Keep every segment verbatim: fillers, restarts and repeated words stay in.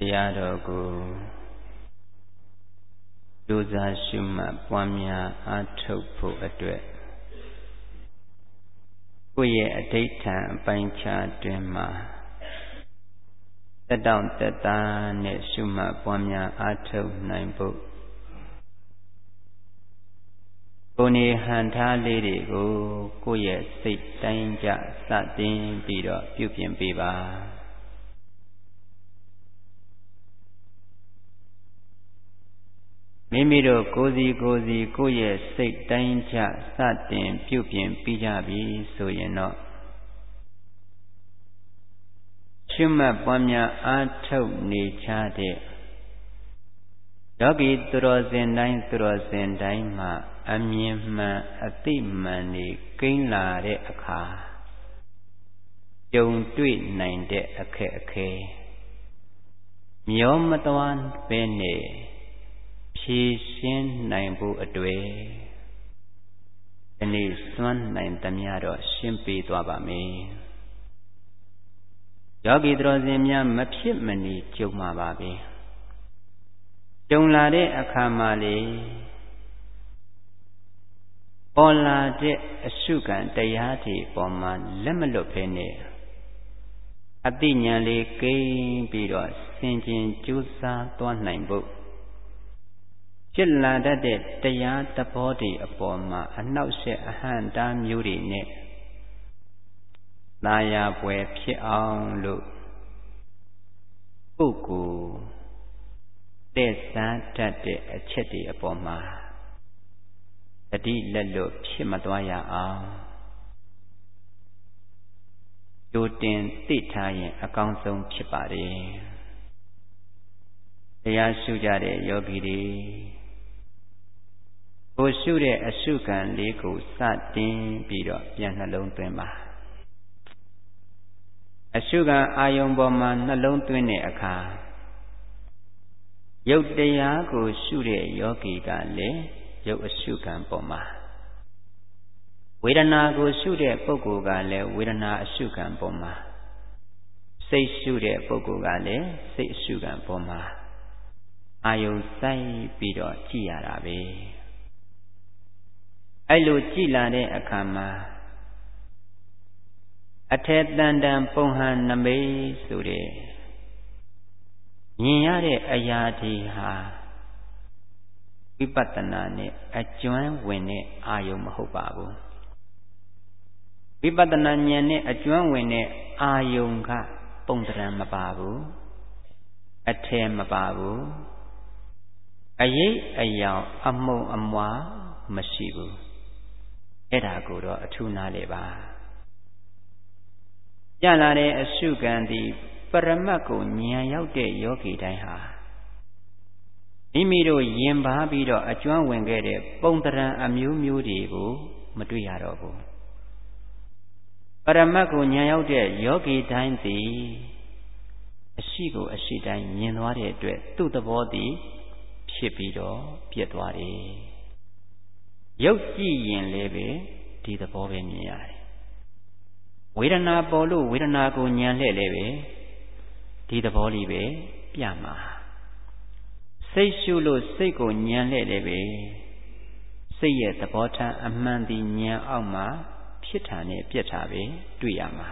တရားတော်ကိုကြိုးစားရှုမှတ်ပွားများအားထုတ်ဖို့အတွက်ကိုယ့်ရဲ့အဋ္ဌဌာန်အပိုင်းခြားတွင်မှာတက်တောင့်တက်တာနဲ့ရှုမှတ်ပွားများအားထုတ်နိုင်ဖို့ကိုယ်နေဟန်ထားလေးတွေကိုကိုယ့်ရဲ့စိတ်တိုင်းကြစတင်ပြီးတော့ပြုပြင်ပေးပါမိမိတို့ကိုယ်စီကိုယ်စီကိုယ့်ရဲ့စိတ်တိုင်းကြစတင်ပြုပြင်ပြီးကြပြီဆိုရင်တော့ရှုမှတ်ပွားများအားထုတ်နေကြတဲ့ယောဂီသူတော်စင်တိုင်းသူတော်စင်တိုင်းမှာအမြင်မှန်အသိမှန်နေကိန်းလာတဲ့အခါကြုံတွေ့နိုင်တဲ့အခက်အခဲမျောမသွားဘဲနဲ့ဖြေရှင်းနိုင်ဖို့အတွေ့ဒီနေ့စွမ်းနိုင်သမျှတော့ရှင်းပေးသွားပါမယ်ယောဂီသူတော်စင်များမဖြစ်မနေကြုံမှာပါပဲကြုံလာတဲ့အခါမှာလေပေါ်လာတဲ့အရှုခံတရားတွေပေါ်မှာလက်မလွတ်ဖဲနဲ့အသိဉာဏ်လေးကိန်းပြီးတော့ဆင်ခြင်ကြိုးစားသွားနိုင်ဖို့ဖြစ်လာတတ်တဲ့တရားသဘောတွေအပေါ်မှာအနှောက်အယှက်အဟန့်တားမျိုးတွေနဲ့သာယာပွေဖြစ်အောင်လို့ပုဂ္ဂိုလ်တဲ့စားတတ်တဲ့အချက်တွေအပေါ်မှာတတိလက်လွတ်ဖြစ်မသွားရအောင်ကြိုတင်သိထားရင်အကောင်းဆုံးဖြစ်ပါတယ်တရားရှုကြတဲ့ယောဂီတွေကိုရှုတဲ့အရှုခံလေးကိုစတင်ပြီးတော့ပြန်နှလုံးသွင်းပါအရှုခံအာယုံပေါ်မှာနှလုံးသွင်းတဲ့အခါရုပ်တရားကိုရှုတဲ့ယောဂီကလည်းရုပ်အရှုခံပေါ်မှာဝေဒနာကိုရှုတဲ့ပုဂ္ဂိုလ်ကလည်းဝေဒနာအရှုခံပေါ်မှာစိတ်ရှုတဲ့ပုဂ္ဂိုလ်ကလည်းစိတ်အရှုခံပေါ်မှာအာယုံစိုက်ပြီးတော့ကြည့်ရတာပဲအဲ့လိုကြည့်လာတဲ့အခါမှာအထေတန်တန်ပုံဟန်နမိတ်ဆိုတဲ့မြင်ရတဲ့အရာဒီဟာဝိပဿနာနဲ့အကျွမ်းဝင်တဲ့အာယုံမဟုတ်ပါဘူးဝိပဿနာဉာဏ်နဲ့အကျွမ်းဝင်တဲ့အာယုံကပုံတရံမပါဘူးအထေမပါဘူးအရေးအယောင်အမုံအမွားမရှိဘူးအဲ့ဒါကိုတော့အထူးနားလေပါကြလာတဲ့အရှုခံသည်ပရမတ်ကိုဉာဏ်ရောက်တဲ့ယောဂီတိုင်းဟာမိမိတို့ယင်ပါပြီးတော့အကျွမ်းဝင်ခဲ့တဲ့ပုံတရံအမျိုးမျိုးတွေကိုမတွေ့ရတော့ဘူးပရမတ်ကိုဉာဏ်ရောက်တဲ့ယောဂီတိုင်းသည်အရှိကိုအရှိတိုင်းမြင်သွားတဲ့အတွက်သူ့သဘောသည်ဖြစ်ပြီးတော့ပြည့်သွားတယ်ရုပ်ကြည့်ရင်လည်းပဲဒီသဘောပဲမြင်ရတယ်ဝေဒနာပေါ်လို့ဝေဒနာကိုဉာဏ်လှည့်လည်းပဲဒီသဘောလေးပဲပြမှာစိတ်ရှုလို့စိတ်ကိုဉာဏ်လှည့်လည်းပဲစိတ်ရဲ့သဘောထားအမှန်ဒီဉာဏ်အောက်မှာဖြစ်တာနဲ့ပြက်တာပဲတွေ့ရမှာ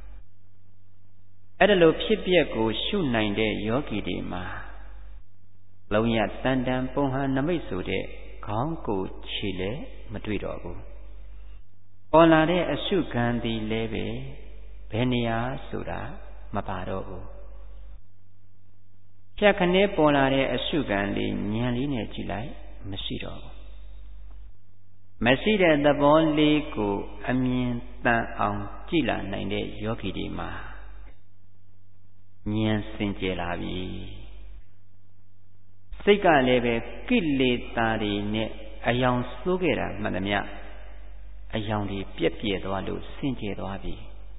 အဲ့ဒါလိုဖြစ်ပျက်ကိုရှုနိုင်တဲ့ယောဂီတွေမှာလုံးရတန်တန်ပုံဟန်နမိတ်ဆိုတဲ့ခေါင်းကိုယ်ခြေလည်းမတွေ့တော့ဘူးပေါ်လာတဲ့အရှုခံသည်လည်းပဲဘယ်နေရာဆိုတာမပါတော့ဘူးဖြတ်ခနဲ့ပေါ်လာတဲ့အရှုခံလေးဉာဏ်လေးနဲ့ကြည့်လိုက်မရှိတော့ဘူးမရှိတဲ့သဘောလေးကိုအမြင်တန်အောင်ကြည့်လာနိုင်တဲ့ယောဂီတွေမှာဉာဏ်စင်ကြယ်လာပြီစိတ်ကလည်းပဲကိလေသာတွေနဲ့အယောင်ဆိုးခဲ့တာမှန်သမျှအယောင်တွေပြက်ပြဲသွားလို့စင်ကြယ်သွားပြီ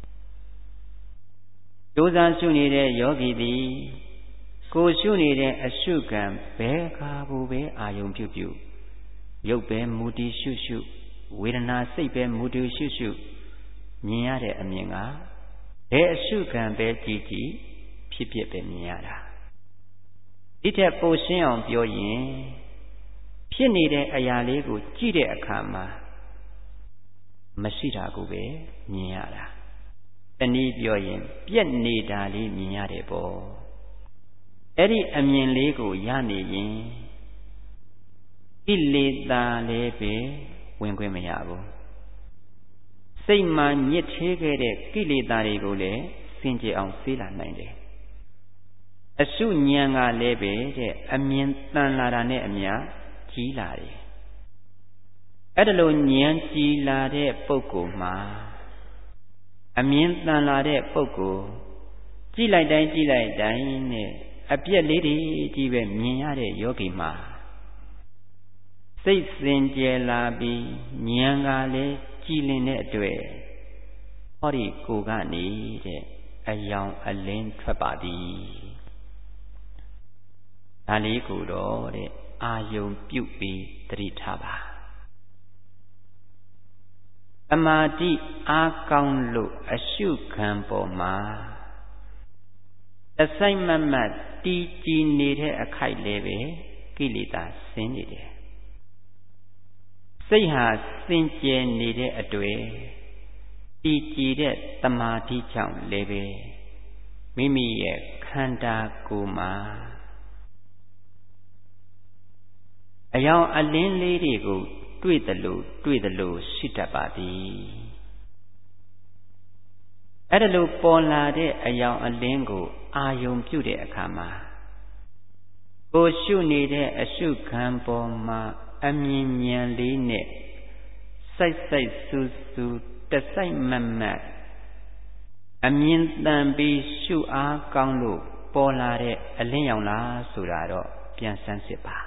ဒုစရရှုနေတဲ့ယောဂီသည်ကိုရှုနေတဲ့အရှုခံဘယ်ခါဘူးပဲအာယုံပြုပြုရုပ်ပဲမူတည်ရှုရှုဝေဒနာစိတ်ပဲမူတည်ရှုရှုမြင်ရတဲ့အမြင်ကဘယ်အရှုခံပဲကြည်ကြည်ဖြစ်ဖြစ်ပဲမြင်ရတာဒီထက်ပိုရှင်းအောင်ပြောရင်ဖြစ်နေတဲ့အရာလေးကိုကြည့်တဲ့အခါမှာမရှိတာကိုပဲမြင်ရတာတနည်းပြောရင်ပြက်နေတာလေးမြင်ရတယ်ပေါ့အဲ့ဒီအမြင်လေးကိုရနေရင်ကိလေသာလည်းပဲဝင်ခွင့်မရဘူးစိတ်မှညစ်သေးခဲ့တဲ့ကိလေသာတွေကိုလည်းစင်ကြယ်အောင်ဆေးလာနိုင်တယ်အရှုဉာဏ်ကလည်းပဲတဲ့အမြင်တန်လာတာနဲ့အမျှကြီးလာတယ်အဲ့ဒါလိုဉာဏ်ကြီးလာတဲ့ပုဂ္ဂိုလ်မှာအမြင်တန်လာတဲ့ပုဂ္ဂိုလ်ကြည့်လိုက်တိုင်းကြည့်လိုက်တိုင်းနဲ့အပြက်လေးတွေကြီးပဲမြင်ရတဲ့ယောဂီမှာစိတ်စင်ကြယ်လာပြီးဉာဏ်ကလည်းကြည်လင်တဲ့အတွက်ဟောဒီကိုယ်ကနေတဲ့အယောင်အလင်းထွက်ပါသည်ဒါလေးကိုတော့တဲ့အာယုံပြုတ်ပြီးသတိထားပါသမာဓိအားကောင်းလို့အရှုခံပေါ်မှာအစိုက်မတ်မတ်တည်ကြည်နေတဲ့အခိုက်လေးပဲကိလေသာဆင်းနေတယ်စိတ်ဟာစင်ကြယ်နေတဲ့အတွေ့တည်ကြည်တဲ့သမာဓိကြောင့်လည်းပဲမိမိရဲ့ခန္ဓာကိုယ်မှာအယောင်အလင်းလေးတွေကိုတွေ့သလိုတွေ့သလိုရှိတတ်ပါသည်အဲ့ဒါလိုပေါ်လာတဲ့အယောင်အလင်းကိုအာယုံပြုတဲ့အခါမှာကိုရှုနေတဲ့အရှုခံပေါ်မှာအမြင်ဉာဏ်လေးနဲ့စိုက်စိုက်စူးစူးတစိုက်မတ်မတ်အမြင်တန်ပြီးရှုအားကောင်းလို့ပေါ်လာတဲ့အလင်းရောင်လားဆိုတာတော့ပြန်ဆန်းစစ်ပါ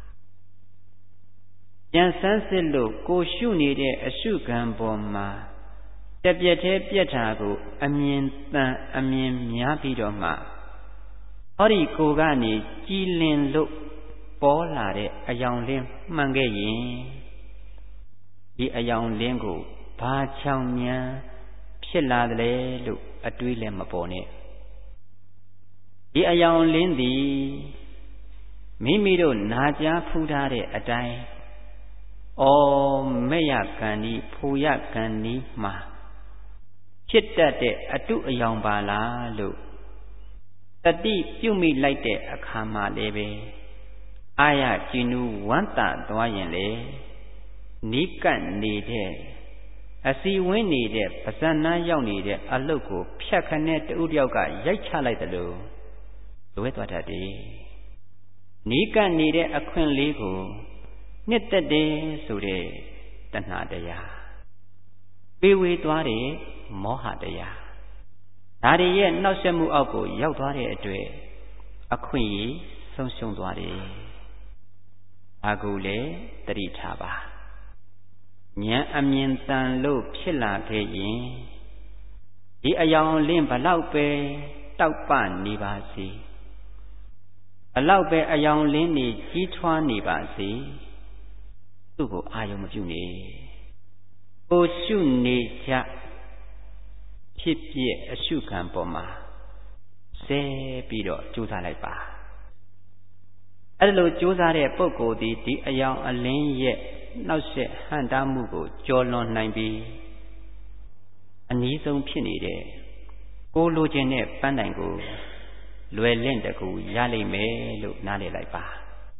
ပြန်ဆန်းစစ်လို့ကိုရှုနေတဲ့အရှုခံပေါ်မှာတပြက်တည်းပြက်တာကိုအမြင်တန်အမြင်များပြီးတော့မှဟောဒီကိုကနေကြည်လင်လို့ပေါ်လာတဲ့အယောင်လင်းမှန်ခဲ့ရင်ဒီအယောင်လင်းကိုဘာချောင်မြန်ဖြစ်လာတယ်လဲလို့အတွေးလည်းမပေါ်နဲ့ဒီအယောင်လင်းသည်မိမိတို့နာကြားဖူးထားတဲ့အတိုင်းဩမဲ့ရကံဒီဖူရကံဒီမှာဖြစ်တတ်တဲ့အတုအယောင်ပါလားလို့တတိပြုမိလိုက်တဲ့အခါမှာလည်းပဲအာရကြည်နူးဝမ်းသာသွားရင်လေနီးကပ်နေတဲ့အစီဝင်းနေတဲ့ပဇာနာရောက်နေတဲ့အလုတ်ကိုဖြတ်ခနဲ့တူတယောက်ကရိုက်ချလိုက်တယ်လို့လွဲသွားတတ်တယ်နီးကပ်နေတဲ့အခွင့်လေးကိုနှစ်သက်တယ်ဆိုတဲ့တဏှာတရားပေးဝေးသွားတဲ့မောဟတရားဒါတွေရဲ့နှောက်ယှက်မှုအောက်ကိုရောက်သွားတဲ့အတွက်အခွင့်အရေးဆုံးရှုံးသွားတယ်ဒါကိုလည်းသတိထားပါဉာဏ်အမြင်တန်လို့ဖြစ်လာခဲ့ရင်ဒီအယောင်လင်းဘလောက်ပဲတောက်ပနေပါစေဘလောက်ပဲအယောင်လင်းနေကြီးထွားနေပါစေသူ့ကိုအာရုံမပြုနေကိုရှုနေကြဖြစ်ပြအရှုခံပေါ်မှာဆဲပြီးတော့ကြိုးစားလိုက်ပါအဲ့လိုကြိုးစားတဲ့ပုဂ္ဂိုလ်ဒီဒီအယောင်အလင်းရဲ့နှောက်ယှက်ဟန့်တားမှုကိုကျော်လွန်နိုင်ပြီးအနည်းဆုံးဖြစ်နေတဲ့ကိုလိုချင်တဲ့ပန်းတိုင်ကိုလွယ်လင့်တကူရလိမ့်မယ်လို့နားလည်လိုက်ပါ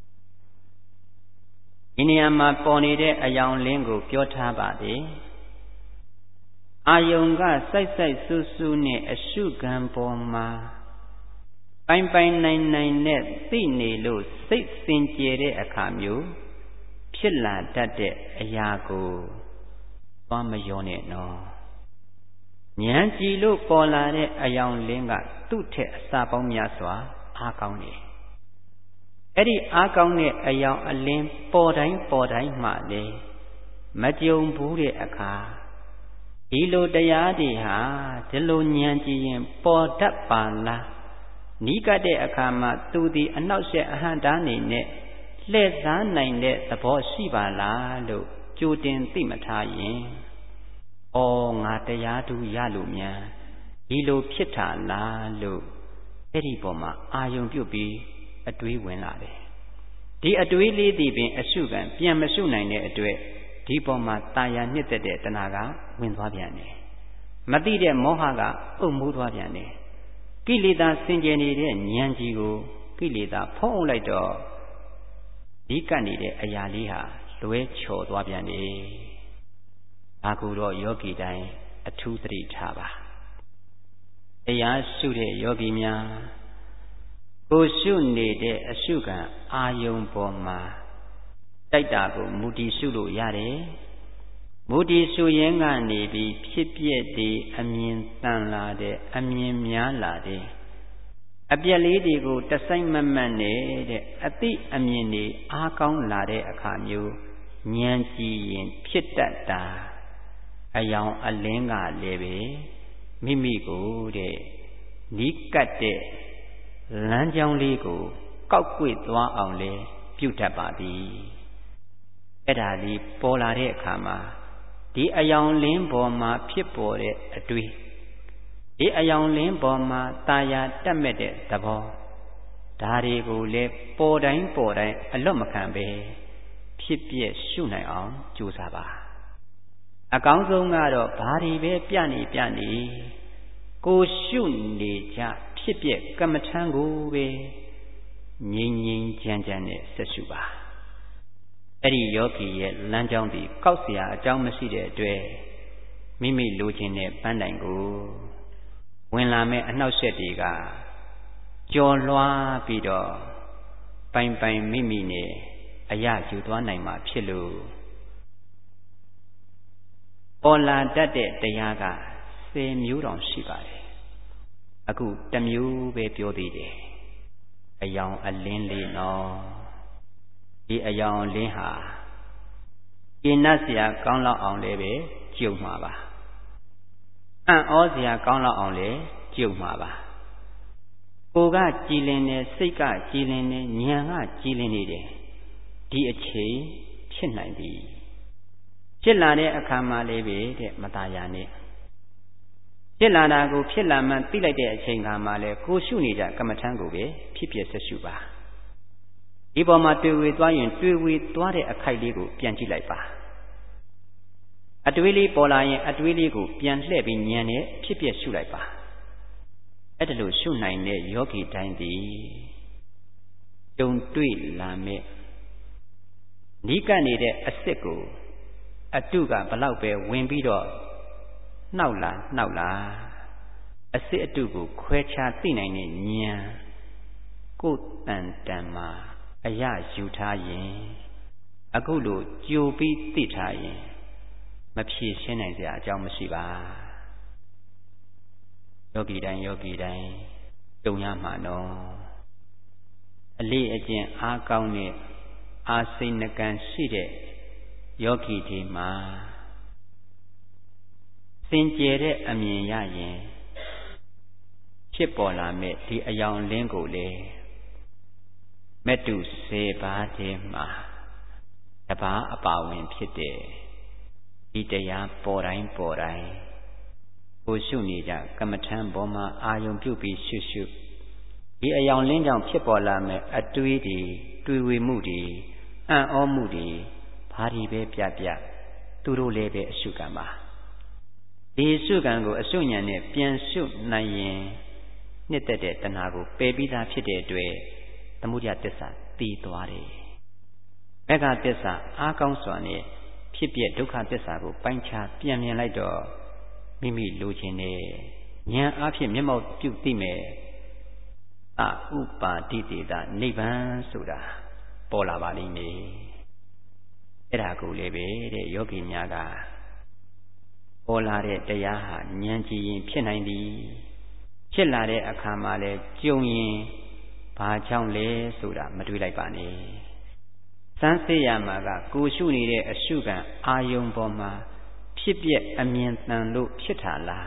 ဒီနေရာမှာပေါ်နေတဲ့အယောင်လင်းကိုပြောထားပါတယ်အာယုံကစိုက်စိုက်စူးစူးနဲ့အရှုခံပေါ်မှာပိုင်ပိုင်နိုင်နိုင်နဲ့သိနေလို့စိတ်စင်ကြယ်တဲ့အခါမျိုးဖြစ်လာတတ်တဲ့အရာကိုသွားမရောနဲ့နော်ဉာဏ်ကြည်လို့ပေါ်လာတဲ့အယောင်လင်းကသူ့ထက်အစာပေါင်းများစွာအားကောင်းတယ်အဲ့ဒီအားကောင်းတဲ့အယောင်အလင်းပေါ်တိုင်းပေါ်တိုင်းမှလေမကြုံဘူးတဲ့အခါဒီလိုတရားတွေဟာဒီလိုဉာဏ်ကြည်ရင်ပေါ်တတ်ပါလားနီးကပ်တဲ့အခါမှာသူဒီအနောက်ရှက်အဟန့်တားနေနဲ့လှည့်စားနိုင်တဲ့သဘောရှိပါလားလို့ကြိုတင်သိမထားရင်ဩငါတရားတူရလို့မြန်ဒီလိုဖြစ်တာလားလို့အဲ့ဒီပေါ်မှာအာယုံပြုတ်ပြီးအတွေးဝင်လာတယ်ဒီအတွေးလေးသည်ပင်အရှုခံပြန်မရှုနိုင်တဲ့အတွက်ဒီပေါ်မှာတာယာနှစ်သက်တဲ့တဏှာကဝင်သွားပြန်တယ်မသိတဲ့မောဟကအုပ်မိုးသွားပြန်တယ်ကိလေသာစင်ကြယ်နေတဲ့ဉာဏ်ကြီးကိုကိလေသာဖုံးအုပ်လိုက်တော့ဒီကပ်နေတဲ့အရာလေးဟာလွဲချော်သွားပြန်တယ်ဒါကူတော့ယောဂီတိုင်းအထူးသတိထားပါတရားရှုတဲ့ယောဂီများကိုရှုနေတဲ့အရှုခံအာယုံပေါ်မှာတိုက်တာကိုမူတည်ရှုလို့ရတယ်မူတည်ရှုရင်းကနေပြီးဖြစ်ပျက်တွေအမြင်တန်လာတဲ့အမြင်များလာတဲ့အပြက်လေးတွေကိုတစိုက်မမတ်နဲ့တဲ့အသိအမြင်တွေအားကောင်းလာတဲ့အခါမျိုးဉာဏ်ကြည်ရင်ဖြစ်တတ်တာအယောင်အလင်းကလည်းပဲမိမိကိုတဲ့နီးကပ်တဲ့လမ်းကြောင်းလေးကိုကောက်ကွေ့သွားအောင်လဲပြုတတ်ပါသည်အဲ့ဒါလေးပေါ်လာတဲ့အခါမှာဒီအယောင်လင်းပေါ်မှာဖြစ်ပေါ်တဲ့အတွေ့ဒီအယောင်လင်းပေါ်မှာတာယာတက်မဲ့တဲ့သဘောဒါတွေကိုလည်းပေါ်တိုင်းပေါ်တိုင်းအလွတ်မခံပဲဖြစ်ပြည့်ရှုနိုင်အောင်ကြိုးစားပါအကောင်းဆုံးကတော့ဘာတွေပဲပြနေပြနေကိုရှုနေကြဖြစ်ပြကမ္မထံကိုပဲငြိမ်ငြိမ်ချမ်းချမ်းနဲ့ဆက်ရှုပါအဲ့ဒီယောဂီရဲ့လမ်းကြောင်းဒီကောက်เสียအကြောင်းမရှိတဲ့အတွက်မိမိလိုချင်တဲ့ပန်းတိုင်ကိုဝင်လာမဲ့အနှောက်အယှက်တွေကကြော်လွှားပြီးတော့ပိုင်ပိုင်မိမိနဲ့အရယူသွားနိုင်မှာဖြစ်လို့ပေါ်လာတတ်တဲ့တရားကဆယ်မျိုးတောင်ရှိပါတယ်အခုတစ်မျိုးပဲပြောသေးတယ်အယောင်အလင်းလေးနော်ဒီအယောင်အလင်းဟာကျင့်တ်เสียကောင်းလောက်အောင်လည်းပဲကြုံမှာပါအံ့ဩเสียကောင်းလောက်အောင်လည်းကြုံမှာပါကိုယ်ကကြည်လင်နေစိတ်ကကြည်လင်နေဉာဏ်ကကြည်လင်နေတယ်ဒီအချိန်ဖြစ်နိုင်ပြီဖြစ်လာတဲ့အခါမှာလည်းပဲတဲ့မตายာနဲ့ဖြစ်လာတာကိုဖြစ်လာမှသိလိုက်တဲ့အချိန်ခါမှာလည်းကိုရှုနေကြကမ္မထံကိုပဲဖြစ်ဖြစ်ဆက်ရှုပါဒီပေါ်မှာတွေ့ဝေသွားရင်တွေ့ဝေသွားတဲ့အခိုက်လေးကိုပြန်ကြည့်လိုက်ပါအတွေးလေးပေါ်လာရင်အတွေးလေးကိုပြန်လှည့်ပြီးဉာဏ်နဲ့ဖြစ်ဖြစ်ရှုလိုက်ပါအဲ့ဒါလို့ရှုနိုင်တဲ့ယောဂီတိုင်းသည်ကြုံတွေ့လာမဲ့နီးကပ်နေတဲ့အစ်စ်ကိုအတုကဘလောက်ပဲဝင်ပြီးတော့နှောက်လာနှောက်လာအစ်စ်အတုကိုခွဲခြားသိနိုင်တဲ့ဉာဏ်ကိုယ်တန်တန်မှာအရယူထားရင်အခုလိုကြိုပြီးသိထားရင်မဖြေရှင်းနိုင်စရာအကြောင်းမရှိပါယောဂီတိုင်းယောဂီတိုင်းကြုံရမှာနော်အလေးအကျင့်အားကောင်းတဲ့အာစိဏကံရှိတဲ့ယောဂီဒီမှာစင်ကြယ်တဲ့အမြင်ရရင်ဖြစ်ပေါ်လာမဲ့ဒီအယောင်လင်းကိုလေမေတ္တုဆယ်ပါးတည်းမှာတပါးအပါဝင်ဖြစ်တဲ့ဒီတရားပေါ်တိုင်းပေါ်တိုင်းကိုရှုနေကြကမ္မထံပေါ်မှာအာယုံပြုပြီးရှုရှုဒီအယောင်လင်းကြောင့်ဖြစ်ပေါ်လာမဲ့အတွေးတွေတွေးဝေမှုတွေအံ့ဩမှုတွေဘာတွေပဲပြပြသူတို့လည်းပဲအရှုခံပါဒီအရှုခံကိုအရှုဉဏ်နဲ့ပြန်ရှုနိုင်ရင်နှစ်သက်တဲ့တဏှာကိုပယ်ပြီးသားဖြစ်တဲ့အတွက်သမုဒယသစ္စာသိသွားတယ်။မေဃသစ္စာအားကောင်းစွာနဲ့ဖြစ်ပြဒုက္ခသစ္စာကိုပိုင်းခြားပြန်မြင်လိုက်တော့မိမိလိုချင်တဲ့ဉာဏ်အားဖြင့်မျက်မှောက်ပြုသိမယ်။အဥပါတိတေတာနိဗ္ဗာန်ဆိုတာပေါ်လာပါလိမ့်မယ်။အဲ့ဒါကိုလည်းပဲတဲ့ယောဂီများကပေါ်လာတဲ့တရားဟာဉာဏ်ကြည်ရင်ဖြစ်နိုင်သည်ဖြစ်လာတဲ့အခါမှာလဲကြုံရင်ဘာကြောင့်လဲဆိုတာမတွေးလိုက်ပါနဲ့စမ်းစစ်ရမှာကကိုရှုနေတဲ့အရှုခံအာယုံပေါ်မှာဖြစ်ပြအမြင်တန်လို့ဖြစ်တာလား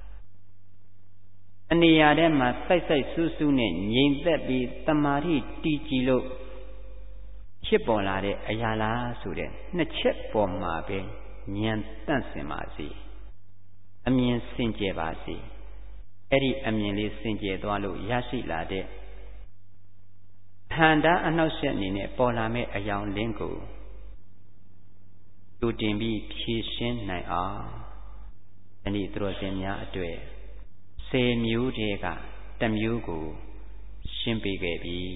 အနေရာထဲမှာစိုက်စိုက်ဆူးဆူးနဲ့ငြိမ်သက်ပြီးတမာတိတည်ကြည်လို့ဖြစ်ပေါ်လာတဲ့အရာလားဆိုတဲ့နှစ်ချက်ပေါ်မှာပဲဉာဏ်တန့်စင်ပါစေအမြင်စင်ကြယ်ပါစေအဲ့ဒီအမြင်လေးစင်ကြယ်သွားလို့ရရှိလာတဲ့ဟန္တာအနှောက်အယှက်အနေနဲ့ပေါ်လာမဲ့အယောင်လင်းကိုတူတင်ပြီးဖြည့်ရှင်းနိုင်အောင်ယနေ့သူတော်စင်များအတွေ့ဆယ်မျိုးတည်းကတစ်မျိုးကိုရှင်းပေးခဲ့ပြီ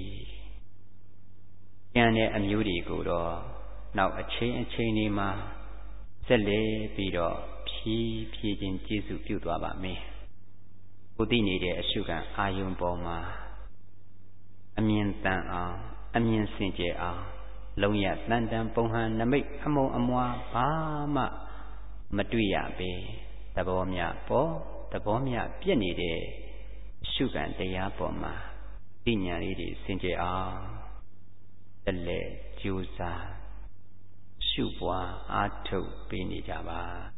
ကျန်တဲ့အမျိုးတွေကိုတော့နောက်အချိန်အချိန်ဒီမှာဆက်လက်ပြီးတော့ဖြည်းဖြည်းချင်းကျေစုပြုသွားပါမယ်ကိုသိနေတဲ့အရှုခံအာယုံပေါ်မှာအမြင်တန်အောင်အမြင်စင်ကြယ်အောင်လုံးရတန်တန်ပုံဟန်နမိတ်အမုံအမွားဘာမှမတွေ့ရပဲသဘောမြပေါ်သဘောမြပြည့်နေတဲ့ရှုခံတရားပေါ်မှာသိဉာဏ်လေးတွေစင်ကြယ်အောင်ဆက်လက်ကြိုးစားရှုပွားအားထုတ်ပေးနေကြပါ